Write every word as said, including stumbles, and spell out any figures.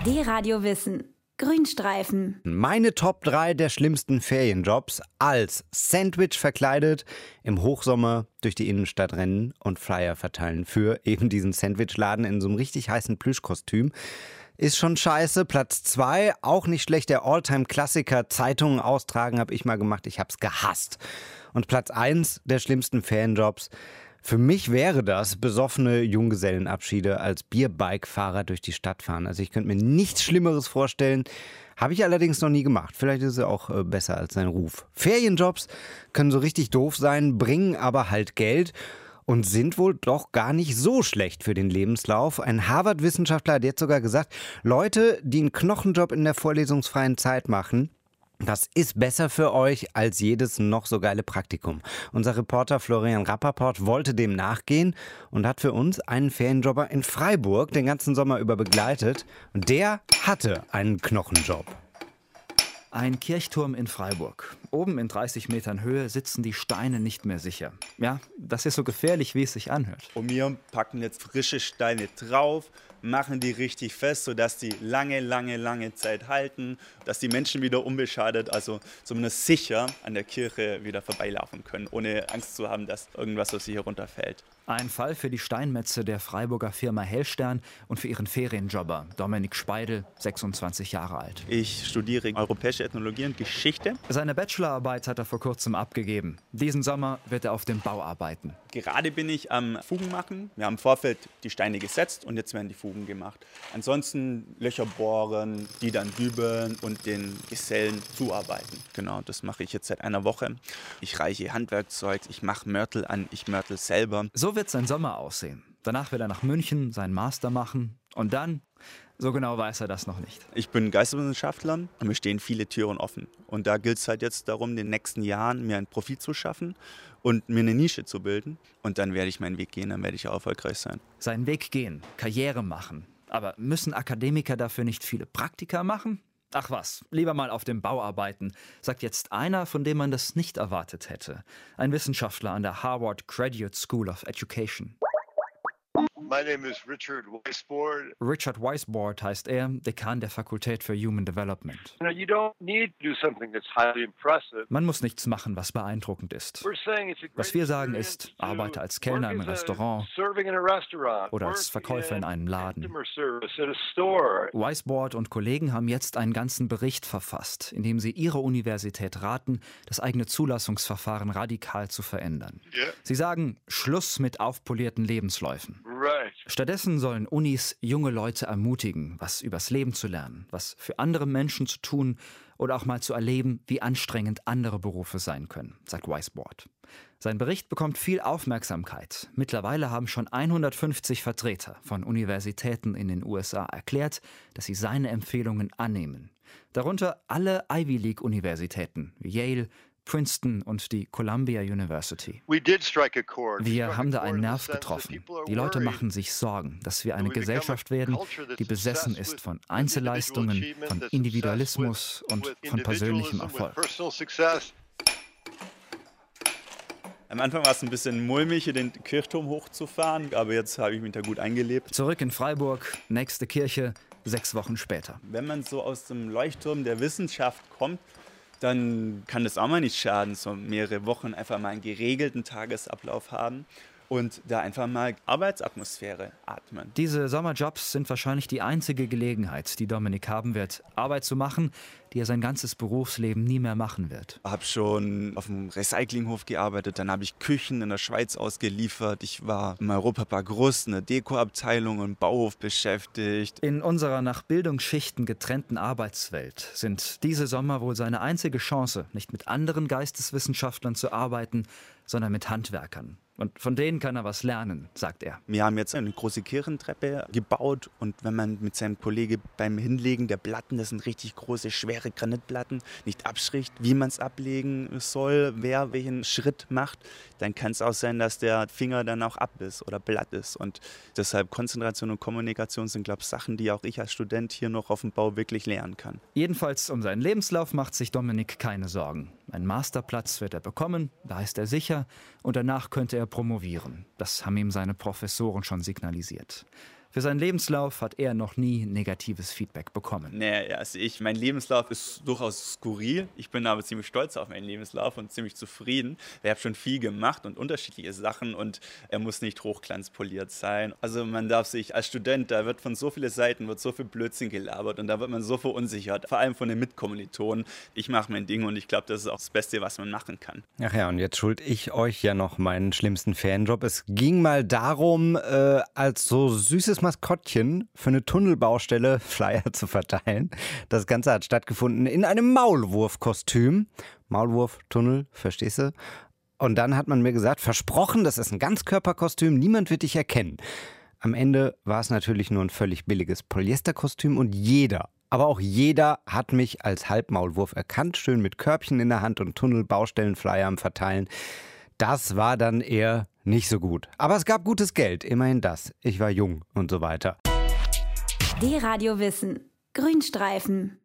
D-Radio Wissen. Grünstreifen. Meine Top drei der schlimmsten Ferienjobs: als Sandwich verkleidet, im Hochsommer durch die Innenstadt rennen und Flyer verteilen für eben diesen Sandwichladen in so einem richtig heißen Plüschkostüm. Ist schon scheiße. Platz zwei, auch nicht schlecht, der Alltime-Klassiker, Zeitungen austragen, habe ich mal gemacht, ich hab's gehasst. Und Platz eins der schlimmsten Ferienjobs: für mich wäre das besoffene Junggesellenabschiede als Bierbike-Fahrer durch die Stadt fahren. Also ich könnte mir nichts Schlimmeres vorstellen. Habe ich allerdings noch nie gemacht. Vielleicht ist es auch äh, besser als sein Ruf. Ferienjobs können so richtig doof sein, bringen aber halt Geld und sind wohl doch gar nicht so schlecht für den Lebenslauf. Ein Harvard-Wissenschaftler hat jetzt sogar gesagt, Leute, die einen Knochenjob in der vorlesungsfreien Zeit machen, das ist besser für euch als jedes noch so geile Praktikum. Unser Reporter Florian Rappaport wollte dem nachgehen und hat für uns einen Ferienjobber in Freiburg den ganzen Sommer über begleitet. Und der hatte einen Knochenjob. Ein Kirchturm in Freiburg. Oben in dreißig Metern Höhe sitzen die Steine nicht mehr sicher. Ja, das ist so gefährlich, wie es sich anhört. Und wir packen jetzt frische Steine drauf, machen die richtig fest, sodass die lange, lange, lange Zeit halten, dass die Menschen wieder unbeschadet, also zumindest sicher an der Kirche wieder vorbeilaufen können, ohne Angst zu haben, dass irgendwas aus sie herunterfällt. Ein Fall für die Steinmetze der Freiburger Firma Hellstern und für ihren Ferienjobber, Dominik Speidel, sechsundzwanzig Jahre alt. Ich studiere europäische Ethnologie und Geschichte. Seine Bachelorarbeit hat er vor kurzem abgegeben. Diesen Sommer wird er auf dem Bau arbeiten. Gerade bin ich am Fugen machen. Wir haben im Vorfeld die Steine gesetzt und jetzt werden die Fugen gemacht. Ansonsten Löcher bohren, die dann dübeln und den Gesellen zuarbeiten. Genau, das mache ich jetzt seit einer Woche. Ich reiche Handwerkzeug, ich mache Mörtel an, ich mörtel selber. So wird sein Sommer aussehen. Danach wird er nach München seinen Master machen und dann, so genau weiß er das noch nicht. Ich bin Geisteswissenschaftler und mir stehen viele Türen offen. Und da gilt es halt jetzt darum, in den nächsten Jahren mir einen Profit zu schaffen und mir eine Nische zu bilden. Und dann werde ich meinen Weg gehen, dann werde ich auch erfolgreich sein. Seinen Weg gehen, Karriere machen. Aber müssen Akademiker dafür nicht viele Praktika machen? Ach was, lieber mal auf dem Bau arbeiten, sagt jetzt einer, von dem man das nicht erwartet hätte. Ein Wissenschaftler an der Harvard Graduate School of Education. My name is Richard Weisbord. Richard Weisbord heißt er, Dekan der Fakultät für Human Development. You know, you don't need to do something that's highly impressive. Man muss nichts machen, was beeindruckend ist. Was wir sagen ist, arbeite als Kellner im Restaurant oder als Verkäufer in einem Laden. Weisbord und Kollegen haben jetzt einen ganzen Bericht verfasst, in dem sie ihre Universität raten, das eigene Zulassungsverfahren radikal zu verändern. Sie sagen, Schluss mit aufpolierten Lebensläufen. Stattdessen sollen Unis junge Leute ermutigen, was übers Leben zu lernen, was für andere Menschen zu tun oder auch mal zu erleben, wie anstrengend andere Berufe sein können, sagt Weisbord. Sein Bericht bekommt viel Aufmerksamkeit. Mittlerweile haben schon hundertfünfzig Vertreter von Universitäten in den U S A erklärt, dass sie seine Empfehlungen annehmen. Darunter alle Ivy League-Universitäten wie Yale, Princeton und die Columbia University. Wir haben da einen Nerv getroffen. Die Leute machen sich Sorgen, dass wir eine Gesellschaft werden, die besessen ist von Einzelleistungen, von Individualismus und von persönlichem Erfolg. Am Anfang war es ein bisschen mulmig, hier den Kirchturm hochzufahren, aber jetzt habe ich mich da gut eingelebt. Zurück in Freiburg, nächste Kirche, sechs Wochen später. Wenn man so aus dem Leuchtturm der Wissenschaft kommt, dann kann das auch mal nicht schaden, so mehrere Wochen einfach mal einen geregelten Tagesablauf haben und da einfach mal Arbeitsatmosphäre atmen. Diese Sommerjobs sind wahrscheinlich die einzige Gelegenheit, die Dominik haben wird, Arbeit zu machen, die er sein ganzes Berufsleben nie mehr machen wird. Ich habe schon auf dem Recyclinghof gearbeitet, dann habe ich Küchen in der Schweiz ausgeliefert. Ich war im Europapark Rust, in der Dekoabteilung und Bauhof beschäftigt. In unserer nach Bildungsschichten getrennten Arbeitswelt sind diese Sommer wohl seine einzige Chance, nicht mit anderen Geisteswissenschaftlern zu arbeiten, sondern mit Handwerkern. Und von denen kann er was lernen, sagt er. Wir haben jetzt eine große Kirchentreppe gebaut und wenn man mit seinem Kollegen beim Hinlegen der Platten, das sind richtig große, schwere Granitplatten, nicht abspricht, wie man es ablegen soll, wer welchen Schritt macht, dann kann es auch sein, dass der Finger dann auch ab ist oder platt ist. Und deshalb Konzentration und Kommunikation sind, glaube ich, Sachen, die auch ich als Student hier noch auf dem Bau wirklich lernen kann. Jedenfalls um seinen Lebenslauf macht sich Dominik keine Sorgen. Einen Masterplatz wird er bekommen, da ist er sicher und danach könnte er promovieren. Das haben ihm seine Professoren schon signalisiert. Für seinen Lebenslauf hat er noch nie negatives Feedback bekommen. Nee, also ich, mein Lebenslauf ist durchaus skurril. Ich bin aber ziemlich stolz auf meinen Lebenslauf und ziemlich zufrieden. Ich habe schon viel gemacht und unterschiedliche Sachen und er muss nicht hochglanzpoliert sein. Also man darf sich als Student, da wird von so vielen Seiten, wird so viel Blödsinn gelabert und da wird man so verunsichert, vor allem von den Mitkommilitonen. Ich mache mein Ding und ich glaube, das ist auch das Beste, was man machen kann. Ach ja, und jetzt schuld ich euch ja noch meinen schlimmsten Ferienjob. Es ging mal darum, äh, als so süßes Maskottchen für eine Tunnelbaustelle Flyer zu verteilen. Das Ganze hat stattgefunden in einem Maulwurfkostüm. Maulwurf, Tunnel, verstehst du? Und dann hat man mir gesagt, versprochen, das ist ein Ganzkörperkostüm, niemand wird dich erkennen. Am Ende war es natürlich nur ein völlig billiges Polyesterkostüm und jeder, aber auch jeder hat mich als Halbmaulwurf erkannt, schön mit Körbchen in der Hand und Tunnelbaustellenflyer am Verteilen. Das war dann eher nicht so gut. Aber es gab gutes Geld, immerhin das. Ich war jung und so weiter. D-Radio Wissen. Grünstreifen.